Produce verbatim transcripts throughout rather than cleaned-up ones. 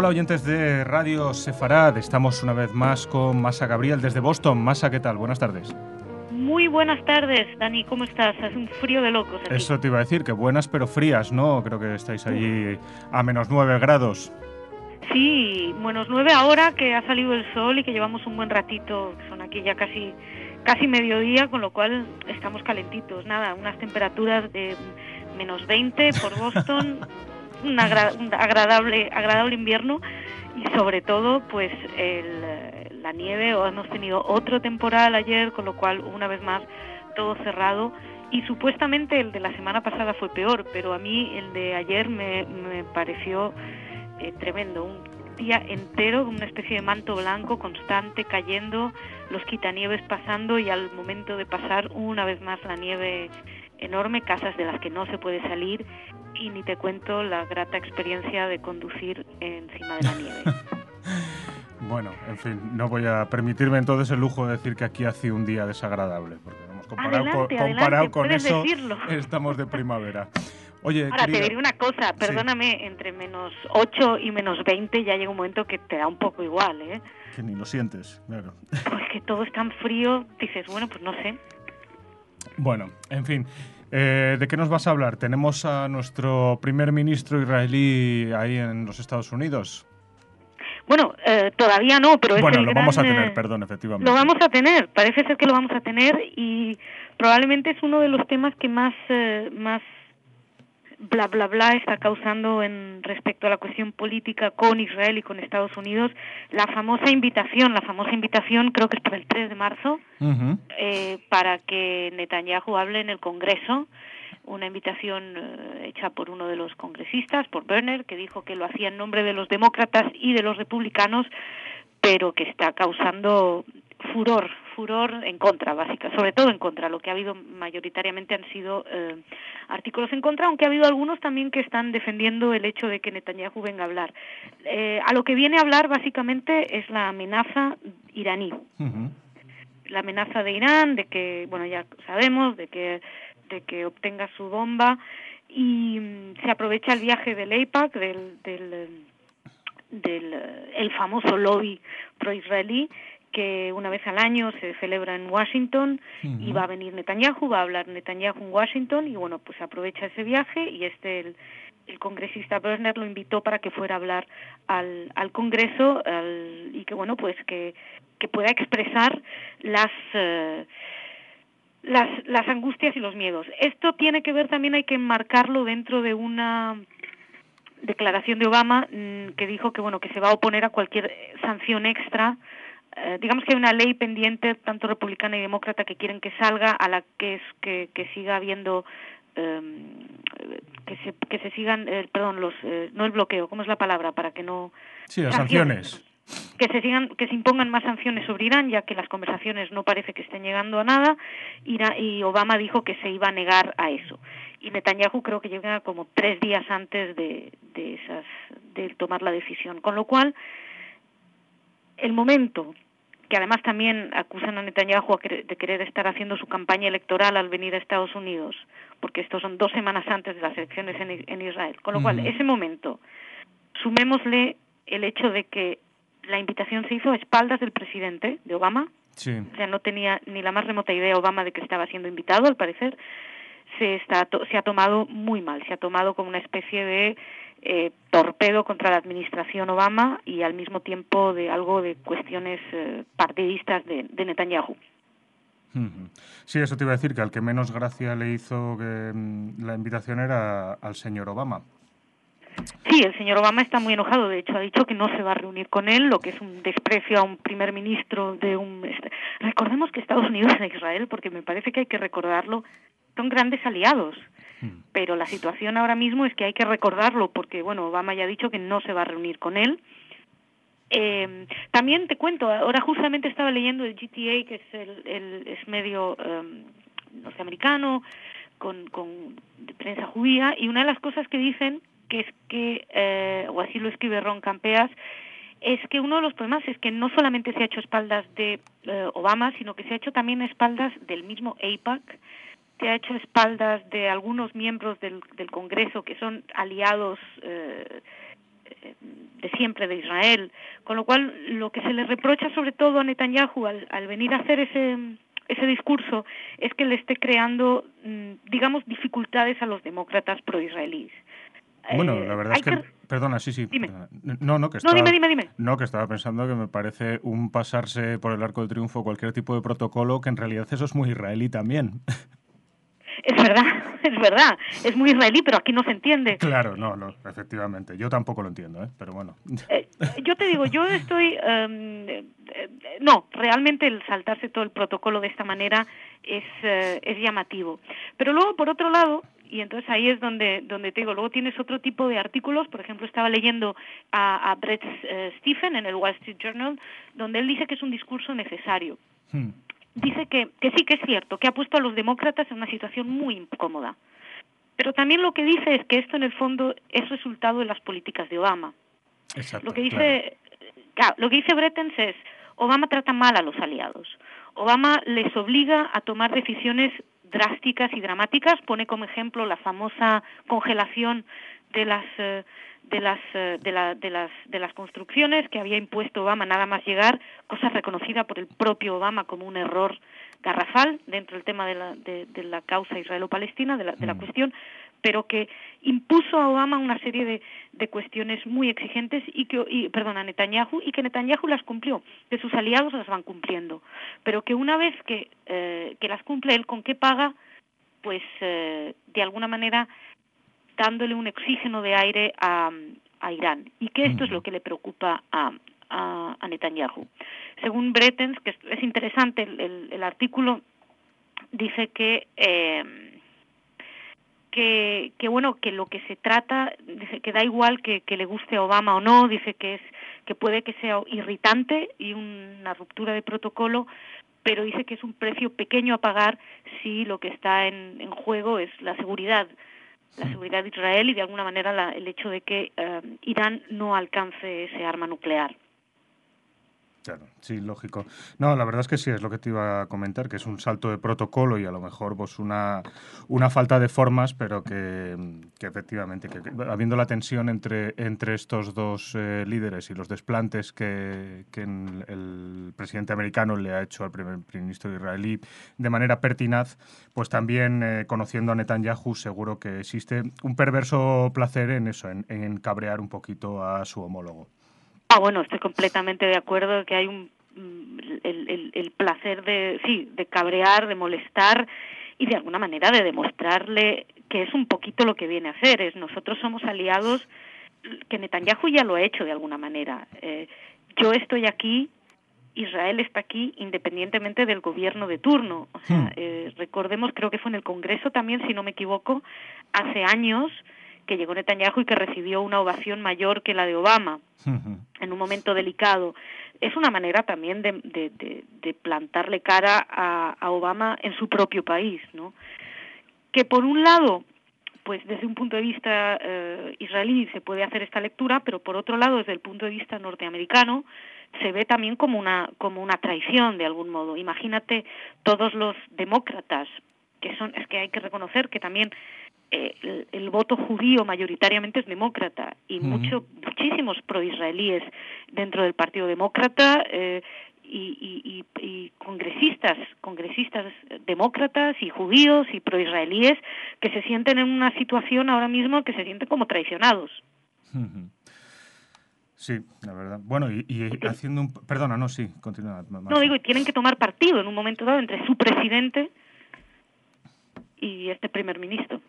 Hola oyentes de Radio Sefarad, estamos una vez más con Masa Gabriel desde Boston. Masa, ¿qué tal? Buenas tardes. Muy buenas tardes, Dani, ¿cómo estás? Hace un frío de locos aquí. Eso te iba a decir, que buenas pero frías, ¿no? Creo que estáis allí a menos nueve grados. Sí, menos nueve ahora que ha salido el sol y que llevamos un buen ratito, son aquí ya casi casi mediodía, con lo cual estamos calentitos. Nada, unas temperaturas de menos veinte por Boston, un, agra un agradable agradable invierno y sobre todo pues el, la nieve. O hemos tenido otro temporal ayer, con lo cual una vez más todo cerrado. Y supuestamente el de la semana pasada fue peor, pero a mí el de ayer me, me pareció eh, tremendo. Un día entero con una especie de manto blanco constante cayendo, los quitanieves pasando y al momento de pasar una vez más la nieve enorme, casas de las que no se puede salir y ni te cuento la grata experiencia de conducir encima de la nieve. Bueno, en fin, no voy a permitirme entonces el lujo de decir que aquí hace un día desagradable, porque hemos comparado, adelante, con, comparado adelante, con puedes eso, decirlo. estamos de primavera. Oye, Ahora, querida, te diré una cosa, perdóname, sí. Entre menos ocho y menos veinte ya llega un momento que te da un poco igual, ¿eh? Que ni lo sientes, claro. Pues que todo es tan frío, dices, bueno, pues no sé. Bueno, en fin, eh, ¿de qué nos vas a hablar? Tenemos a nuestro primer ministro israelí ahí en los Estados Unidos. Bueno, eh, todavía no, pero bueno, es el lo gran, vamos a tener, eh, perdón, efectivamente. Lo vamos a tener, parece ser que lo vamos a tener y probablemente es uno de los temas que más, eh, más bla bla bla está causando en respecto a la cuestión política con Israel y con Estados Unidos. La famosa invitación, la famosa invitación creo que es para el tres de marzo, uh-huh. eh, para que Netanyahu hable en el Congreso. Una invitación eh, hecha por uno de los congresistas, por Berner, que dijo que lo hacía en nombre de los demócratas y de los republicanos, pero que está causando furor, furor en contra, básica, sobre todo en contra. Lo que ha habido mayoritariamente han sido eh, artículos en contra, aunque ha habido algunos también que están defendiendo el hecho de que Netanyahu venga a hablar. Eh, a lo que viene a hablar básicamente es la amenaza iraní. Uh-huh. La amenaza de Irán, de que, bueno, ya sabemos, de que de que obtenga su bomba, y um, se aprovecha el viaje del AIPAC, del, del, del el famoso lobby pro-israelí, que una vez al año se celebra en Washington, uh-huh. y va a venir Netanyahu, va a hablar Netanyahu en Washington, y bueno, pues se aprovecha ese viaje, y este, el, el congresista Berner lo invitó para que fuera a hablar al, al Congreso, al, y que bueno, pues que, que pueda expresar las... Uh, Las, las angustias y los miedos. Esto tiene que ver también, hay que enmarcarlo dentro de una declaración de Obama mmm, que dijo que bueno que se va a oponer a cualquier sanción extra. Eh, digamos que hay una ley pendiente, tanto republicana y demócrata, que quieren que salga, a la que es que, que siga habiendo eh, que se que se sigan, eh, perdón, los eh, no el bloqueo, ¿cómo es la palabra? Para que no sí, las sanciones. sanciones. que se sigan, que se impongan más sanciones sobre Irán, ya que las conversaciones no parece que estén llegando a nada, y Obama dijo que se iba a negar a eso. Y Netanyahu creo que llega como tres días antes de, de esas, de tomar la decisión. Con lo cual, el momento, que además también acusan a Netanyahu de querer estar haciendo su campaña electoral al venir a Estados Unidos, porque estos son dos semanas antes de las elecciones en, en Israel. Con lo cual, uh-huh. ese momento, sumémosle el hecho de que la invitación se hizo a espaldas del presidente, de Obama. Sí. O sea, no tenía ni la más remota idea Obama de que estaba siendo invitado, al parecer. Se, está, se ha tomado muy mal, se ha tomado como una especie de eh, torpedo contra la administración Obama y al mismo tiempo de algo de cuestiones eh, partidistas de, de Netanyahu. Uh-huh. Sí, eso te iba a decir, que al que menos gracia le hizo que mm, la invitación era al señor Obama. Sí, el señor Obama está muy enojado, de hecho ha dicho que no se va a reunir con él, lo que es un desprecio a un primer ministro de un... Recordemos que Estados Unidos e Israel, porque me parece que hay que recordarlo, son grandes aliados, hmm. pero la situación ahora mismo es que hay que recordarlo, porque bueno, Obama ya ha dicho que no se va a reunir con él. Eh, también te cuento, ahora justamente estaba leyendo el G T A, que es el, el es medio um, norteamericano, con, con de prensa judía, y una de las cosas que dicen que es que, eh, o así lo escribe Ron Campeas, es que uno de los problemas es que no solamente se ha hecho espaldas de eh, Obama, sino que se ha hecho también espaldas del mismo AIPAC, se ha hecho espaldas de algunos miembros del, del Congreso que son aliados eh, de siempre de Israel, con lo cual lo que se le reprocha sobre todo a Netanyahu al, al venir a hacer ese ese discurso es que le esté creando, digamos, dificultades a los demócratas pro-israelíes. Bueno, la verdad eh, es que, que... perdona, sí, sí. Dime. No, no, que estaba, no, dime, dime, dime. No, que estaba pensando que me parece un pasarse por el arco del triunfo cualquier tipo de protocolo, que en realidad eso es muy israelí también. Es verdad, es verdad, es muy israelí, pero aquí no se entiende. Claro, no, no, efectivamente. Yo tampoco lo entiendo, ¿eh? Pero bueno. Eh, yo te digo, yo estoy... Um, eh, no, realmente el saltarse todo el protocolo de esta manera es, eh, es llamativo. Pero luego, por otro lado, y entonces ahí es donde donde te digo, luego tienes otro tipo de artículos, por ejemplo, estaba leyendo a, a Bret uh, Stephens en el Wall Street Journal, donde él dice que es un discurso necesario. Hmm. Dice que, que sí que es cierto, que ha puesto a los demócratas en una situación muy incómoda. Pero también lo que dice es que esto en el fondo es resultado de las políticas de Obama. Exacto, lo que dice, claro. Claro, lo que dice Brettens es, Obama trata mal a los aliados. Obama les obliga a tomar decisiones drásticas y dramáticas. Pone como ejemplo la famosa congelación de las eh, de las eh, de, la, de las de las construcciones que había impuesto Obama nada más llegar, cosa reconocida por el propio Obama como un error garrafal dentro del tema de la de, de la causa israelo-palestina, de la, de la mm. cuestión, pero que impuso a Obama una serie de, de cuestiones muy exigentes y que y, perdón, a Netanyahu, y que Netanyahu las cumplió, que sus aliados las van cumpliendo, pero que una vez que eh, que las cumple él, ¿con qué paga? Pues eh, de alguna manera dándole un oxígeno de aire a, a Irán, y que esto mm. es lo que le preocupa a, a, a Netanyahu. Según Brettens, que es interesante el, el, el artículo, dice que eh, que, que bueno, que lo que se trata, dice que da igual que, que le guste a Obama o no, dice que es que puede que sea irritante y una ruptura de protocolo, pero dice que es un precio pequeño a pagar si lo que está en, en juego es la seguridad, la seguridad de Israel y de alguna manera la, el hecho de que uh, Irán no alcance ese arma nuclear. Claro, sí, lógico. No, la verdad es que sí, es lo que te iba a comentar, que es un salto de protocolo y a lo mejor pues una, una falta de formas, pero que, que efectivamente, que, que habiendo la tensión entre, entre estos dos eh, líderes y los desplantes que, que el, el presidente americano le ha hecho al primer ministro israelí de manera pertinaz, pues también eh, conociendo a Netanyahu seguro que existe un perverso placer en eso, en, en cabrear un poquito a su homólogo. Ah, bueno, estoy completamente de acuerdo que hay un el, el, el placer de sí, de cabrear, de molestar y de alguna manera de demostrarle que es un poquito lo que viene a hacer. Es nosotros somos aliados, que Netanyahu ya lo ha hecho de alguna manera. Eh, yo estoy aquí, Israel está aquí independientemente del gobierno de turno. O sea, eh, recordemos, creo que fue en el Congreso también, si no me equivoco, hace años que llegó Netanyahu y que recibió una ovación mayor que la de Obama uh-huh. en un momento delicado. Es una manera también de, de, de, de plantarle cara a, a Obama en su propio país, ¿no? Que por un lado, pues desde un punto de vista eh, israelí se puede hacer esta lectura, pero por otro lado, desde el punto de vista norteamericano, se ve también como una como una traición de algún modo. Imagínate todos los demócratas, que son, es que hay que reconocer que también Eh, el, el voto judío mayoritariamente es demócrata y uh-huh. mucho, muchísimos proisraelíes dentro del Partido Demócrata eh, y, y, y, y congresistas, congresistas demócratas y judíos y proisraelíes que se sienten en una situación ahora mismo que se sienten como traicionados. Uh-huh. Sí, la verdad. Bueno, y, y haciendo un... Perdona, no, sí, continúa. No, digo, y tienen que tomar partido en un momento dado entre su presidente y este primer ministro.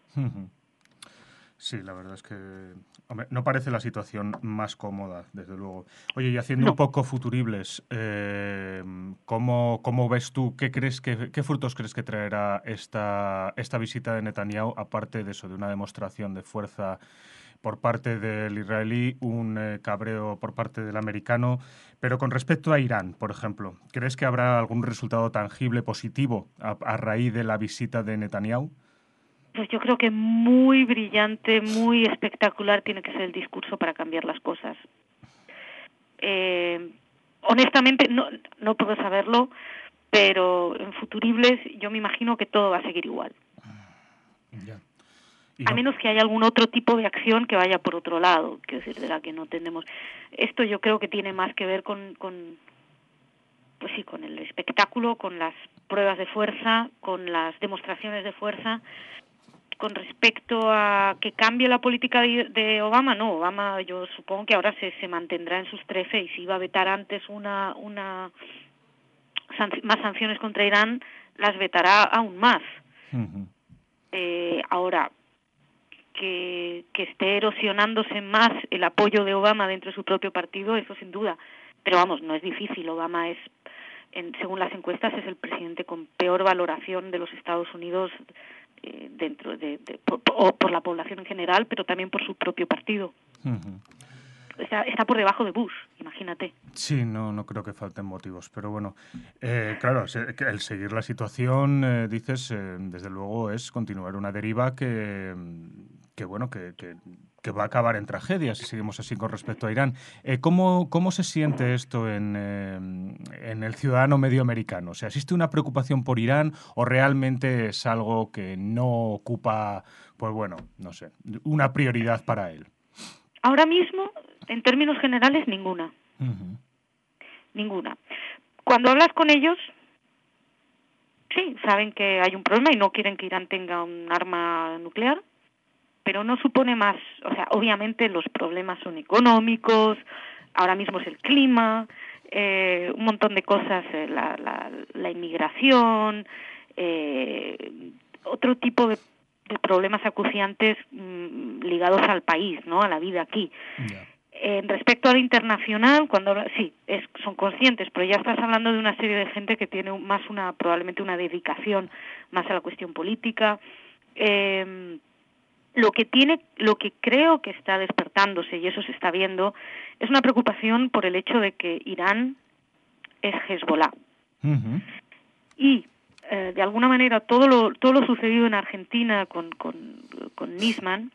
Sí, la verdad es que hombre, no parece la situación más cómoda, desde luego. Oye, y haciendo no. un poco futuribles, eh, ¿cómo, ¿cómo ves tú, qué crees que, qué frutos crees que traerá esta, esta visita de Netanyahu, aparte de eso, de una demostración de fuerza por parte del israelí, un eh, cabreo por parte del americano, pero con respecto a Irán, por ejemplo, ¿crees que habrá algún resultado tangible, positivo, a, a raíz de la visita de Netanyahu? Pues yo creo que muy brillante, muy espectacular tiene que ser el discurso para cambiar las cosas. Eh, honestamente, no, no puedo saberlo, pero en futuribles yo me imagino que todo va a seguir igual. Ya. A menos que haya algún otro tipo de acción que vaya por otro lado, que es de la que no tenemos. Esto yo creo que tiene más que ver con, con, pues sí, con el espectáculo, con las pruebas de fuerza, con las demostraciones de fuerza. Con respecto a que cambie la política de, de Obama, no, Obama yo supongo que ahora se, se mantendrá en sus trece y si iba a vetar antes una, una sanc- más sanciones contra Irán, las vetará aún más. Uh-huh. Eh, ahora, que, que esté erosionándose más el apoyo de Obama dentro de su propio partido, eso sin duda. Pero vamos, no es difícil. Obama es, en, según las encuestas, es el presidente con peor valoración de los Estados Unidos eh, dentro de, de por, por, por la población en general, pero también por su propio partido. Uh-huh. Está, está por debajo de Bush, imagínate. Sí, no, no creo que falten motivos, pero bueno, eh, claro, el seguir la situación, eh, dices, eh, desde luego es continuar una deriva que, que bueno, que, que, que va a acabar en tragedia si seguimos así con respecto a Irán. Eh, ¿cómo, ¿Cómo se siente esto en, eh, en el ciudadano medio americano? O sea, ¿existe una preocupación por Irán o realmente es algo que no ocupa, pues bueno, no sé, una prioridad para él? Ahora mismo, en términos generales, ninguna. Uh-huh. Ninguna. Cuando hablas con ellos, sí, saben que hay un problema y no quieren que Irán tenga un arma nuclear, pero no supone más. O sea, obviamente los problemas son económicos, ahora mismo es el clima, eh, un montón de cosas, eh, la, la, la inmigración, eh, otro tipo de, de problemas acuciantes mmm, ligados al país, ¿no? A la vida aquí. Yeah. Eh, respecto a lo internacional, cuando sí, es, son conscientes, pero ya estás hablando de una serie de gente que tiene más una, probablemente una dedicación más a la cuestión política. Eh, lo que tiene, lo que creo que está despertándose, y eso se está viendo, es una preocupación por el hecho de que Irán es Hezbollah. Uh-huh. Y eh, de alguna manera todo lo, todo lo sucedido en Argentina con, con, con Nisman,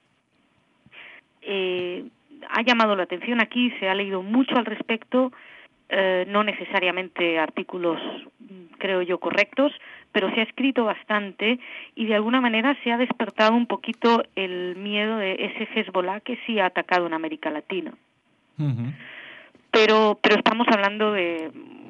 eh, ha llamado la atención aquí, se ha leído mucho al respecto, eh, no necesariamente artículos, creo yo, correctos, pero se ha escrito bastante y de alguna manera se ha despertado un poquito el miedo de ese Hezbollah que sí ha atacado en América Latina. Uh-huh. Pero, pero estamos hablando de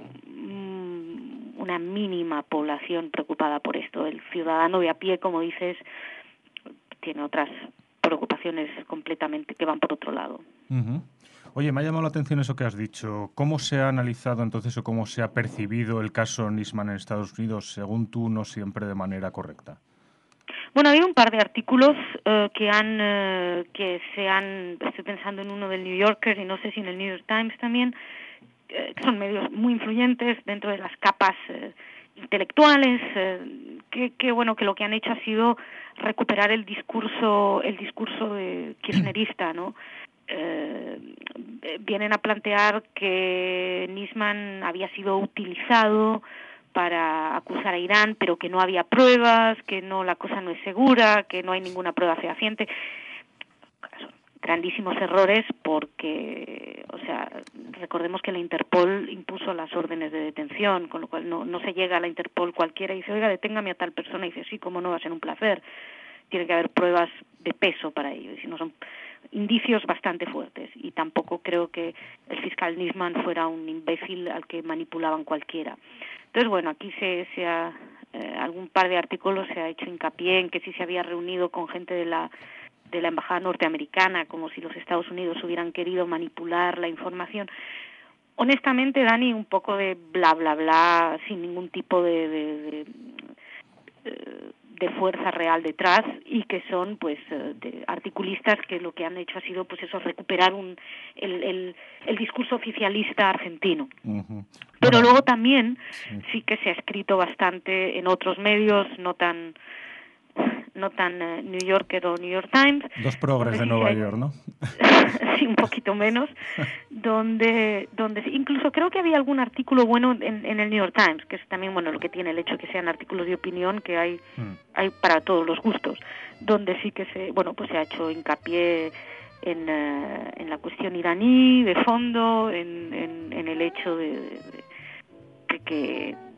um, una mínima población preocupada por esto. El ciudadano de a pie, como dices, tiene otras preocupaciones completamente que van por otro lado. Uh-huh. Oye, me ha llamado la atención eso que has dicho. ¿Cómo se ha analizado entonces o cómo se ha percibido el caso Nisman en Estados Unidos, según tú, no siempre de manera correcta? Bueno, ha habido un par de artículos uh, que han uh, que se han, estoy pensando en uno del New Yorker y no sé si en el New York Times también, uh, que son medios muy influyentes dentro de las capas uh, intelectuales, uh, que, que bueno, que lo que han hecho ha sido recuperar el discurso el discurso de kirchnerista, ¿no? Eh, vienen a plantear que Nisman había sido utilizado para acusar a Irán, pero que no había pruebas, que no, la cosa no es segura, que no hay ninguna prueba fehaciente. Son grandísimos errores porque, o sea, recordemos que la Interpol impuso las órdenes de detención, con lo cual no, no se llega a la Interpol cualquiera y dice, oiga, deténgame a tal persona, y dice, sí, cómo no, va a ser un placer. Tiene que haber pruebas de peso para ello, y si no son indicios bastante fuertes, y tampoco creo que el fiscal Nisman fuera un imbécil al que manipulaban cualquiera. Entonces, bueno, aquí se, se ha, eh, algún par de artículos se ha hecho hincapié en que sí se había reunido con gente de la de la embajada norteamericana, como si los Estados Unidos hubieran querido manipular la información. Honestamente, Dani, un poco de bla, bla, bla, sin ningún tipo de... de, de, de de fuerza real detrás, y que son pues de articulistas que lo que han hecho ha sido pues eso, recuperar un el, el, el discurso oficialista argentino. Uh-huh. Pero bueno, luego también sí. sí que se ha escrito bastante en otros medios no tan no tan uh, New Yorker o New York Times. Dos progres de sí Nueva hay, York, ¿no? Sí, un poquito menos, donde donde incluso creo que había algún artículo bueno en, en el New York Times, que es también bueno lo que tiene el hecho que sean artículos de opinión, que hay mm. hay para todos los gustos, donde sí que se bueno pues se ha hecho hincapié en, uh, en la cuestión iraní de fondo, en, en, en el hecho de, de, de que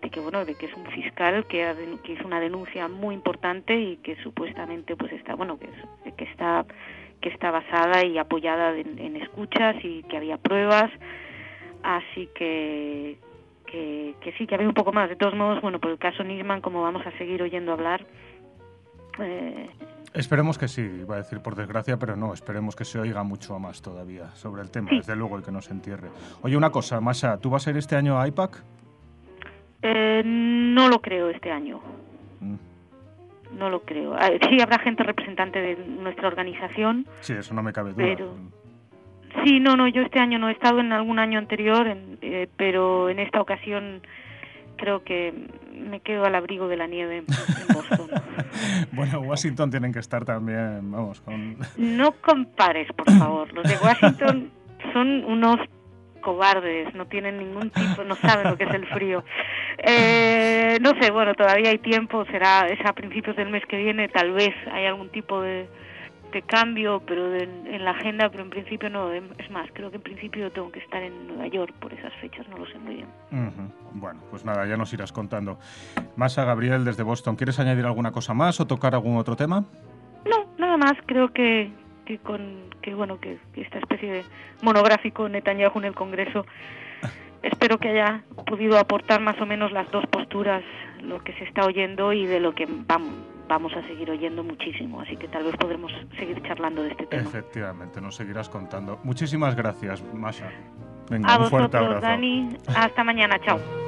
de que bueno, de que es un fiscal que, ha, que hizo una denuncia muy importante y que supuestamente pues está, bueno, que, es, que está que está basada y apoyada en, en escuchas y que había pruebas, así que, que que sí, que había un poco más. De todos modos, bueno, por el caso Nisman, como vamos a seguir oyendo hablar, eh, esperemos que sí, iba a decir por desgracia, pero no, esperemos que se oiga mucho más todavía sobre el tema, sí. Desde luego, y que no se entierre. Oye, una cosa, Masha, ¿tú vas a ir este año a I PAC? Eh, no lo creo este año. Mm. No lo creo. Sí, habrá gente representante de nuestra organización. Sí, eso no me cabe duda. Pero sí, no, no, yo este año no he estado, en algún año anterior, en, eh, pero en esta ocasión creo que me quedo al abrigo de la nieve en, en Boston. Bueno, Washington tienen que estar también, vamos, con... No compares, por favor. Los de Washington son unos cobardes, no tienen ningún tipo, no saben lo que es el frío. Eh, no sé, bueno, todavía hay tiempo, será es a principios del mes que viene, tal vez hay algún tipo de, de cambio, pero de, en la agenda, pero en principio no. Es más, creo que en principio tengo que estar en Nueva York por esas fechas, no lo sé muy bien. Uh-huh. Bueno, pues nada, ya nos irás contando. Masha, Gabriel, desde Boston, ¿quieres añadir alguna cosa más o tocar algún otro tema? No, nada más, creo que, que con que bueno que, que esta especie de monográfico Netanyahu en el Congreso, espero que haya podido aportar más o menos las dos posturas, lo que se está oyendo y de lo que vamos, vamos a seguir oyendo muchísimo, así que tal vez podremos seguir charlando de este tema. Efectivamente, nos seguirás contando. Muchísimas gracias, Masha. Venga, a un vosotros, fuerte abrazo. Dani, hasta mañana, chao.